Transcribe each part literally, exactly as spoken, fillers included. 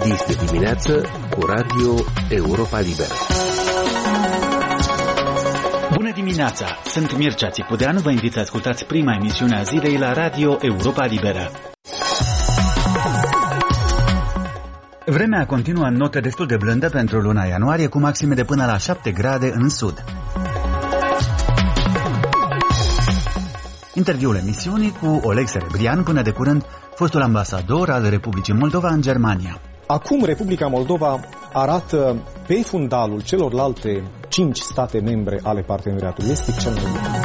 Este dimineață cu Radio Europa Liberă. Bună dimineața! Sunt Mircea Țipudeanu, vă invit să ascultați prima emisiune a zilei la Radio Europa Liberă. Vremea continuă în notă destul de blândă pentru luna ianuarie, cu maxime de până la șapte grade în sud. Interviul emisiunii cu Oleg Serebrian, până de curând fostul ambasador al Republicii Moldova în Germania. Acum Republica Moldova arată pe fundalul celorlalte cinci state membre ale parteneriatului estic cel mai bine.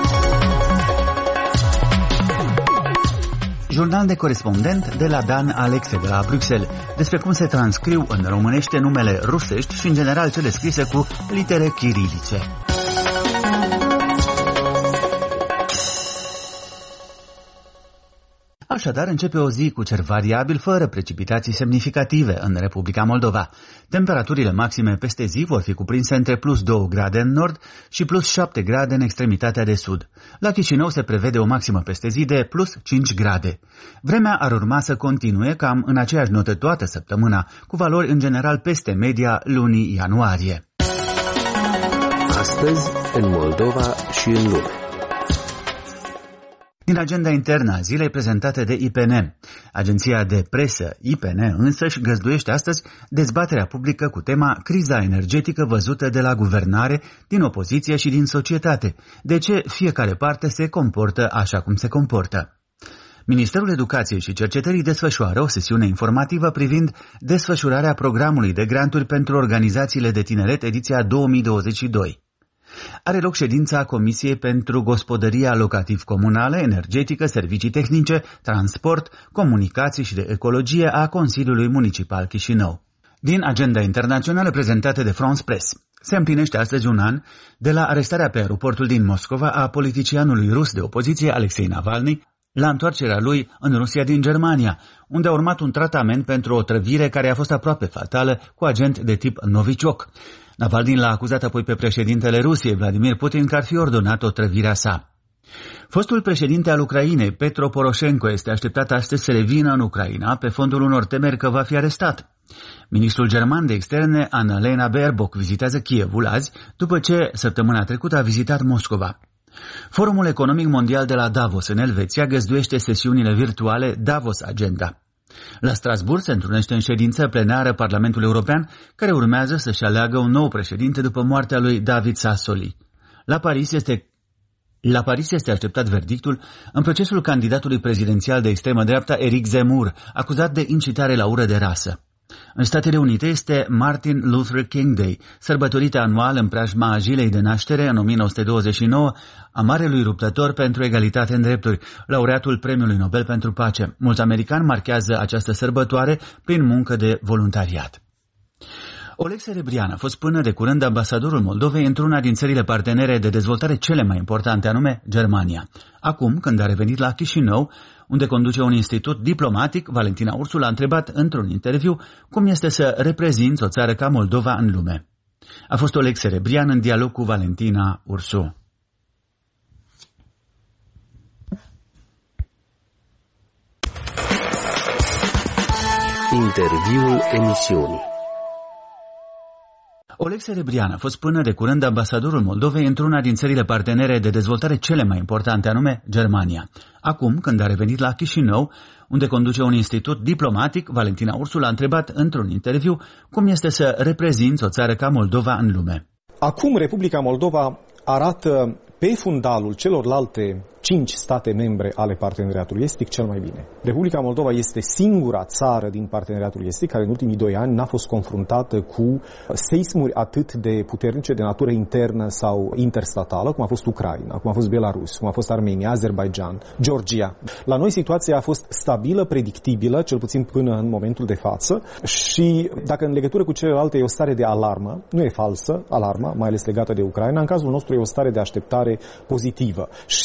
Jurnal de corespondent de la Dan Alexe de la Bruxelles, despre cum se transcriu în românește numele rusești și în general cele scrise cu litere chirilice. Așadar, începe o zi cu cer variabil, fără precipitații semnificative în Republica Moldova. Temperaturile maxime peste zi vor fi cuprinse între plus două grade în nord și plus șapte grade în extremitatea de sud. La Chișinău se prevede o maximă peste zi de plus cinci grade. Vremea ar urma să continue cam în aceeași notă toată săptămâna, cu valori în general peste media lunii ianuarie. Astăzi, în Moldova și în lume. Din agenda internă a zilei prezentate de I P N. Agenția de presă I P N însăși găzduiește astăzi dezbaterea publică cu tema criza energetică văzută de la guvernare, din opoziție și din societate. De ce fiecare parte se comportă așa cum se comportă? Ministerul Educației și Cercetării desfășoară o sesiune informativă privind desfășurarea programului de granturi pentru organizațiile de tineret ediția două mii douăzeci și doi. Are loc ședința Comisiei pentru Gospodăria Locativ-Comunală, Energetică, Servicii Tehnice, Transport, Comunicații și de Ecologie a Consiliului Municipal Chișinău. Din agenda internațională prezentată de France Press, se împlinește astăzi un an de la arestarea pe aeroportul din Moscova a politicianului rus de opoziție Alexei Navalny, la întoarcerea lui în Rusia din Germania, unde a urmat un tratament pentru o otrăvire care a fost aproape fatală cu agent de tip Novichok. Navalny l-a acuzat apoi pe președintele Rusiei, Vladimir Putin, că ar fi ordonat otrăvirea sa. Fostul președinte al Ucrainei, Petro Poroșenko, este așteptat astăzi să revină în Ucraina pe fondul unor temeri că va fi arestat. Ministrul german de externe, Annalena Baerbock, vizitează Kievul azi, după ce săptămâna trecută a vizitat Moscova. Forumul Economic Mondial de la Davos, în Elveția, găzduiește sesiunile virtuale Davos Agenda. La Strasbourg se întrunește în ședință plenară Parlamentul European, care urmează să-și aleagă un nou președinte după moartea lui David Sassoli. La Paris este, la Paris este așteptat verdictul în procesul candidatului prezidențial de extremă dreapta Eric Zemmour, acuzat de incitare la ură de rasă. În Statele Unite este Martin Luther King Day, sărbătorită anual în preajma zilei de naștere în o mie nouă sute douăzeci și nouă a marelui luptător pentru egalitate în drepturi, laureatul Premiului Nobel pentru Pace. Mulți americani marchează această sărbătoare prin muncă de voluntariat. Oleg Serebrian a fost până de curând ambasadorul Moldovei într-una din țările partenere de dezvoltare cele mai importante, anume Germania. Acum, când a revenit la Chișinău, unde conduce un institut diplomatic, Valentina Ursu l-a întrebat într-un interviu cum este să reprezinți o țară ca Moldova în lume. A fost Oleg Serebrian în dialog cu Valentina Ursu. Interviul emisiunii. Oleg Serebrian a fost până de curând ambasadorul Moldovei într-una din țările partenere de dezvoltare cele mai importante, anume Germania. Acum, când a revenit la Chișinău, unde conduce un institut diplomatic, Valentina Ursu l-a întrebat într-un interviu cum este să reprezinți o țară ca Moldova în lume. Acum Republica Moldova arată pe fundalul celorlalte cinci state membre ale parteneriatului estic cel mai bine. Republica Moldova este singura țară din parteneriatul estic care în ultimii doi ani n-a fost confruntată cu seismuri atât de puternice de natură internă sau interstatală, cum a fost Ucraina, cum a fost Belarus, cum a fost Armenia, Azerbaijan, Georgia. La noi situația a fost stabilă, predictibilă, cel puțin până în momentul de față, și dacă în legătură cu celelalte e o stare de alarmă, nu e falsă alarma, mai ales legată de Ucraina, în cazul nostru e o stare de așteptare pozitivă. Și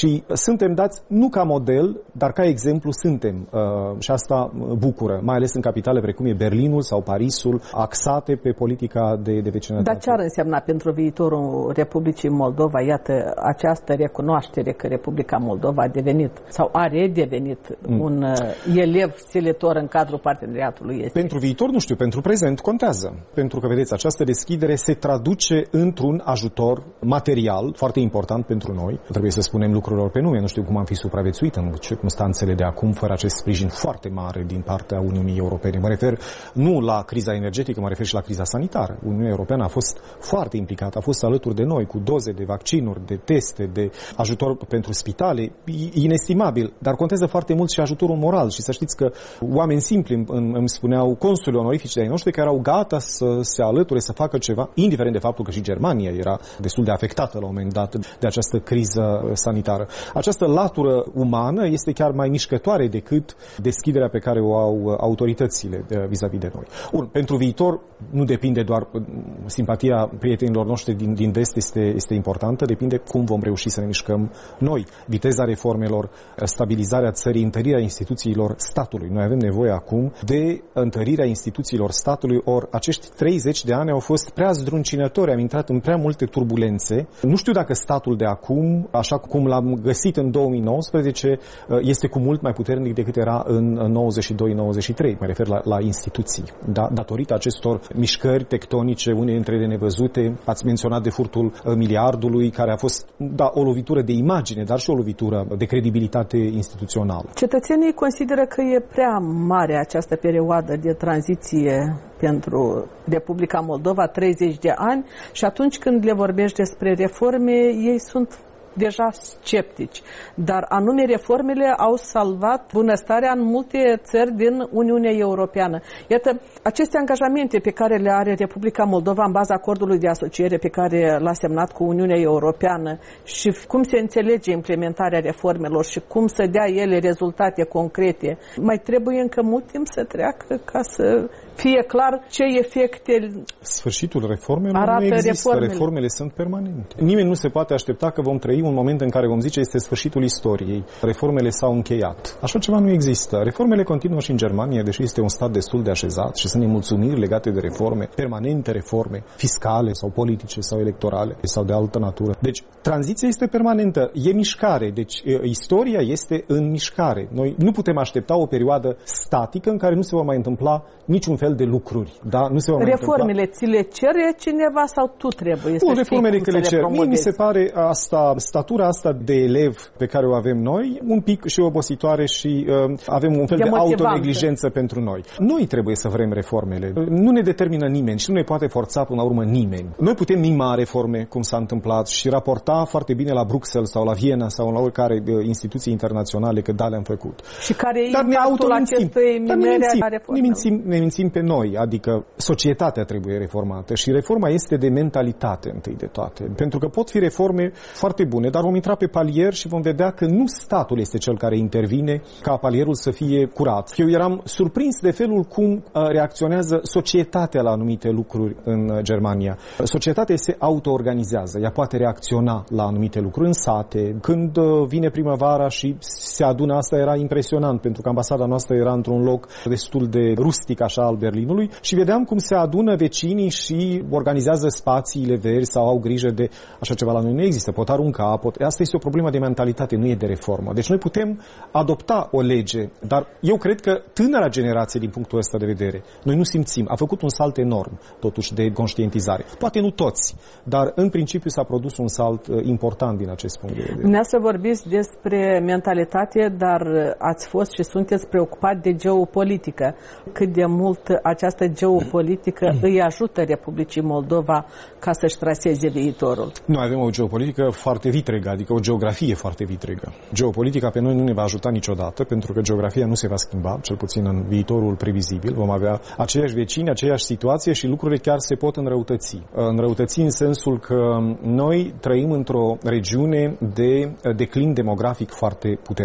suntem dați nu ca model, dar ca exemplu suntem. Și asta bucură, mai ales în capitale precum e Berlinul sau Parisul, axate pe politica de, de vecinătate. Dar ce ar însemna pentru viitorul Republicii Moldova, iată, această recunoaștere că Republica Moldova a devenit sau a redevenit mm. un uh, elev silitor în cadrul parteneriatului estic? Pentru viitor, nu știu, pentru prezent contează. Pentru că, vedeți, această deschidere se traduce într-un ajutor material foarte important pentru noi. Trebuie să spunem lucrurilor pe nume. Nu știu cum am fi supraviețuit în circumstanțele de acum fără acest sprijin foarte mare din partea Uniunii Europene. Mă refer nu la criza energetică, mă refer și la criza sanitară. Uniunea Europeană a fost foarte implicată, a fost alături de noi cu doze de vaccinuri, de teste, de ajutor pentru spitale, inestimabil, dar contează foarte mult și ajutorul moral. Și să știți că oameni simpli îmi, îmi spuneau consuli onorifici de ai noștri care erau gata să se alăture, să facă ceva, indiferent de faptul că și Germania era destul de afectată la un moment dat de această criză sanitară. Această latură umană este chiar mai mișcătoare decât deschiderea pe care o au autoritățile vis-a-vis de noi. Bun, pentru viitor nu depinde doar simpatia prietenilor noștri din, din vest este, este importantă, depinde cum vom reuși să ne mișcăm noi. Viteza reformelor, stabilizarea țării, întărirea instituțiilor statului. Noi avem nevoie acum de întărirea instituțiilor statului, ori acești treizeci de ani au fost prea zdruncinători, am intrat în prea multe turbulențe. Nu știu dacă statul de acum, așa cum l-am găsit în două mii nouăsprezece, este cu mult mai puternic decât era în nouăzeci și doi nouăzeci și trei. Mă refer la, la instituții. Da? Datorită acestor mișcări tectonice, unele dintre ele nevăzute, ați menționat de furtul miliardului, care a fost, da, o lovitură de imagine, dar și o lovitură de credibilitate instituțională. Cetățenii consideră că e prea mare această perioadă de tranziție pentru Republica Moldova, treizeci de ani, și atunci când le vorbești despre reforme, ei sunt deja sceptici. Dar anume reformele au salvat bunăstarea în multe țări din Uniunea Europeană. Iată, aceste angajamente pe care le are Republica Moldova în baza acordului de asociere pe care l-a semnat cu Uniunea Europeană și cum se înțelege implementarea reformelor și cum să dea ele rezultate concrete, mai trebuie încă mult timp să treacă ca să fie clar ce efecte Sfârșitul reformelor arată nu există. Reformele. Reformele sunt permanente. Nimeni nu se poate aștepta că vom trăi un moment în care vom zice este sfârșitul istoriei. Reformele s-au încheiat. Așa ceva nu există. Reformele continuă și în Germania, deși este un stat destul de așezat și sunt nemulțumiri legate de reforme, permanente reforme, fiscale sau politice sau electorale sau de altă natură. Deci, tranziția este permanentă, e mișcare. Deci, istoria este în mișcare. Noi nu putem aștepta o perioadă statică în care nu se va mai întâmpla niciun fel de lucruri. Da? Nu se va mai Reformele întâmpla. ți le cere cineva sau tu trebuie să nu, știi reformele cum că le să cer. le Mie mi se promovezi? pare asta, statura asta de elev pe care o avem noi, un pic și obositoare și uh, avem un fel de, de autoneglijență pentru noi. Noi trebuie să vrem reformele. Nu ne determină nimeni și nu ne poate forța până la urmă nimeni. Noi putem mima reforme, cum s-a întâmplat, și raporta foarte bine la Bruxelles sau la Viena sau la oricare uh, instituții internaționale că da, le-am făcut. Și care e Dar ne impactul acestei mimere a ne reformelor? mințim, ne mințim pe noi, adică societatea trebuie reformată și reforma este de mentalitate întâi de toate. Pentru că pot fi reforme foarte bune, dar vom intra pe palier și vom vedea că nu statul este cel care intervine ca palierul să fie curat. Eu eram surprins de felul cum reacționează societatea la anumite lucruri în Germania. Societatea se auto-organizează, ea poate reacționa la anumite lucruri în sate. Când vine primăvara și se adună, asta era impresionant, pentru că ambasada noastră era într-un loc destul de rustic așa al Berlinului și vedeam cum se adună vecinii și organizează spațiile verzi sau au grijă de așa ceva. La noi nu există, pot arunca, pot... Asta este o problemă de mentalitate, nu e de reformă. Deci noi putem adopta o lege, dar eu cred că tânăra generație din punctul ăsta de vedere, noi nu simțim, a făcut un salt enorm totuși de conștientizare. Poate nu toți, dar în principiu s-a produs un salt important din acest punct de vedere. Dumneavoastră vorbiți despre mentalitate, dar ați fost și sunteți preocupat de geopolitică. Cât de mult această geopolitică îi ajută Republicii Moldova ca să-și traseze viitorul? Noi avem o geopolitică foarte vitregă, adică o geografie foarte vitregă. Geopolitica pe noi nu ne va ajuta niciodată, pentru că geografia nu se va schimba, cel puțin în viitorul previzibil. Vom avea aceiași vecini, aceeași situație și lucrurile chiar se pot înrăutăți. Înrăutăți în sensul că noi trăim într-o regiune de declin demografic foarte puternic.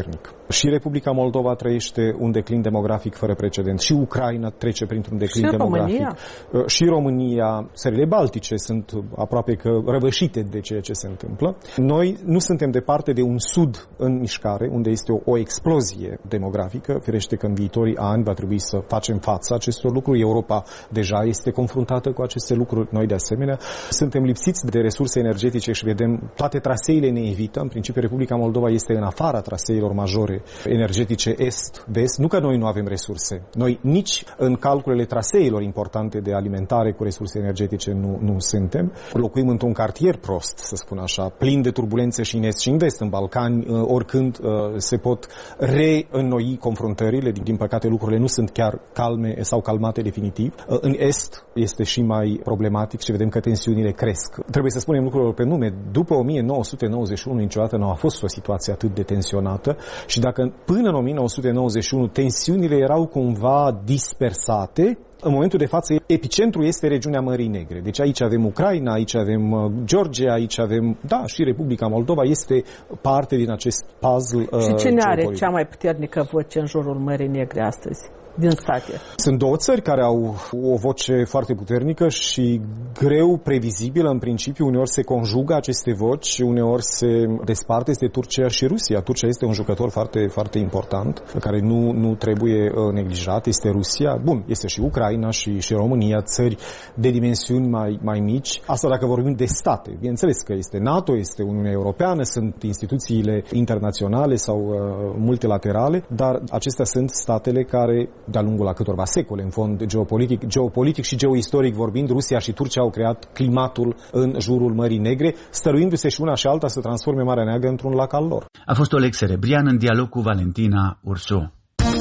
Și Republica Moldova trăiește un declin demografic fără precedent. Și Ucraina trece printr-un declin și demografic. România. Și România, țările baltice sunt aproape că răvășite de ceea ce se întâmplă. Noi nu suntem departe de un sud în mișcare, unde este o, o explozie demografică. Firește că în viitorii ani va trebui să facem față acestor lucruri. Europa deja este confruntată cu aceste lucruri, noi de asemenea. Suntem lipsiți de resurse energetice și vedem toate traseile ne evită. În principiu, Republica Moldova este în afara traseilor majore energetice est-vest. Nu că noi nu avem resurse. Noi nici în calculele traseilor importante de alimentare cu resurse energetice nu, nu suntem. Locuim într-un cartier prost, să spun așa, plin de turbulențe și în est și în vest, în Balcani, oricând se pot reînnoi confruntările. Din păcate, lucrurile nu sunt chiar calme sau calmate definitiv. În est este și mai problematic și vedem că tensiunile cresc. Trebuie să spunem lucrurile pe nume. După o mie nouă sute nouăzeci și unu niciodată nu a fost o situație atât de tensionată și dacă până în o mie nouă sute nouăzeci și unu tensiunile erau cumva dispersate, în momentul de față epicentrul este regiunea Mării Negre. Deci aici avem Ucraina, aici avem Georgia, aici avem, da, și Republica Moldova este parte din acest puzzle. Și cine are cea mai puternică voce în jurul Mării Negre astăzi? Din state. Sunt două țări care au o voce foarte puternică și greu previzibilă în principiu. Uneori se conjugă aceste voci, uneori se desparte. Este Turcia și Rusia. Turcia este un jucător foarte, foarte important, care nu, nu trebuie neglijat. Este Rusia. Bun, este și Ucraina și, și România, țări de dimensiuni mai, mai mici. Asta dacă vorbim de state. Bineînțeles că este NATO, este Uniunea Europeană, sunt instituțiile internaționale sau uh, multilaterale, dar acestea sunt statele care de-a lungul a câtorva secole, în fond geopolitic, geopolitic și geoistoric vorbind, Rusia și Turcia au creat climatul în jurul Mării Negre, stăruindu-se și una și alta să transforme Marea Neagră într-un lac al lor. A fost Oleg Serebrian în dialog cu Valentina Ursu.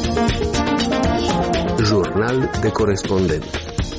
Jurnal de corespondent.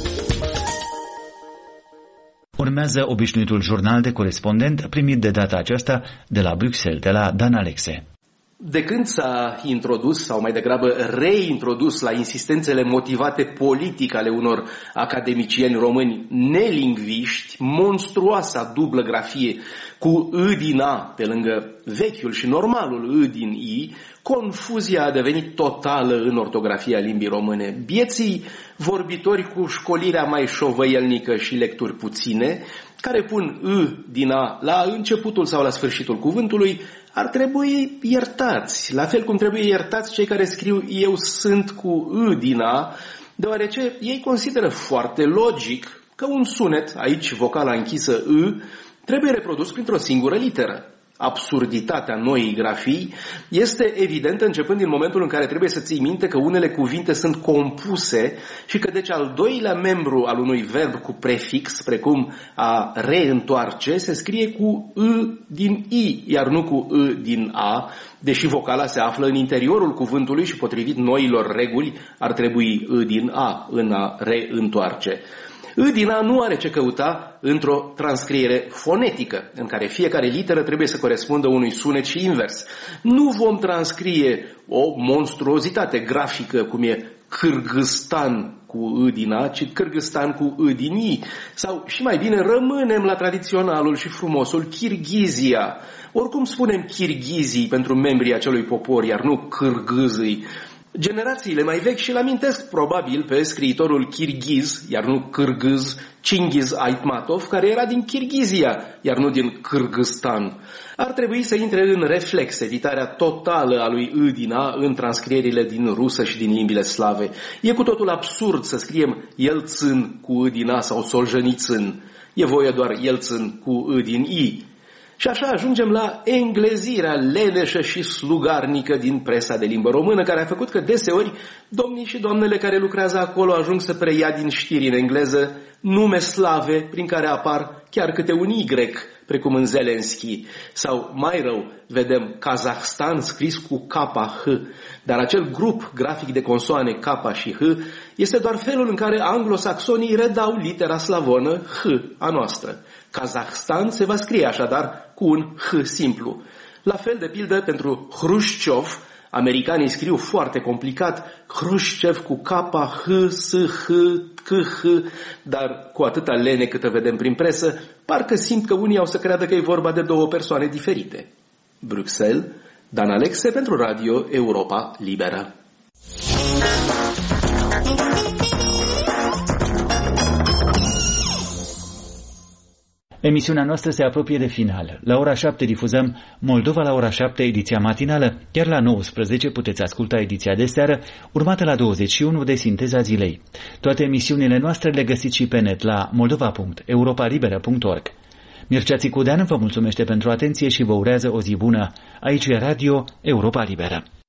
Urmează obișnuitul jurnal de corespondent primit de data aceasta de la Bruxelles, de la Dan Alexe. De când s-a introdus, sau mai degrabă reintrodus la insistențele motivate politic ale unor academicieni români nelingviști, monstruoasa dublă grafie cu î din a pe lângă vechiul și normalul î din i, confuzia a devenit totală în ortografia limbii române. Bieții vorbitori cu școlirea mai șovăielnică și lecturi puține, care pun î din a la începutul sau la sfârșitul cuvântului, ar trebui iertați, la fel cum trebuie iertați cei care scriu eu sunt cu î din a, deoarece ei consideră foarte logic că un sunet, aici vocala închisă î, trebuie reprodus printr-o singură literă. Absurditatea noii grafii este evidentă începând din momentul în care trebuie să ții minte că unele cuvinte sunt compuse și că deci al doilea membru al unui verb cu prefix, precum a reîntoarce, se scrie cu î din i, iar nu cu î din a, deși vocala se află în interiorul cuvântului și potrivit noilor reguli ar trebui î din a în a reîntoarce. Î din a nu are ce căuta într-o transcriere fonetică, în care fiecare literă trebuie să corespundă unui sunet și invers. Nu vom transcrie o monstruozitate grafică, cum e Cârgâstan cu î din a, ci Cârgâstan cu î din i. Sau, și mai bine, rămânem la tradiționalul și frumosul Kirghizia. Oricum spunem Kirghizii pentru membrii acelui popor, iar nu cârgâzii. Generațiile mai vechi și-l amintesc probabil pe scriitorul kirghiz, iar nu cârgâz, Cinghiz Aitmatov, care era din Kirghizia, iar nu din Cârgâstan. Ar trebui să intre în reflex editarea totală a lui î din a în transcrierile din rusă și din limbile slave. E cu totul absurd să scriem Elțân cu î din a sau Solzhenitsyn. E voie doar Elțân cu î din i. Și așa ajungem la englezirea leneșă și slugarnică din presa de limbă română, care a făcut că deseori domnii și doamnele care lucrează acolo ajung să preia din știri în engleză nume slave prin care apar chiar câte un Y, precum în Zelenski. Sau mai rău, vedem Kazahstan scris cu K H, dar acel grup grafic de consoane K și H este doar felul în care anglosaxonii redau litera slavonă H a noastră. Kazahstan se va scrie așadar cu un H simplu. La fel de pildă pentru Hrușciov, americanii scriu foarte complicat Hrușcev cu K, H, S, H, C, H, dar cu atâta lene câtă vedem prin presă, parcă simt că unii au să creadă că e vorba de două persoane diferite. Bruxelles, Dan Alexe pentru Radio Europa Liberă. Emisiunea noastră se apropie de final. La ora șapte difuzăm Moldova la ora șapte, ediția matinală, iar la nouăsprezece puteți asculta ediția de seară, urmată la douăzeci și unu de Sinteza Zilei. Toate emisiunile noastre le găsiți și pe net la moldova punct europa liberă punct org. Mircea Țicudean vă mulțumește pentru atenție și vă urează o zi bună. Aici e Radio Europa Liberă.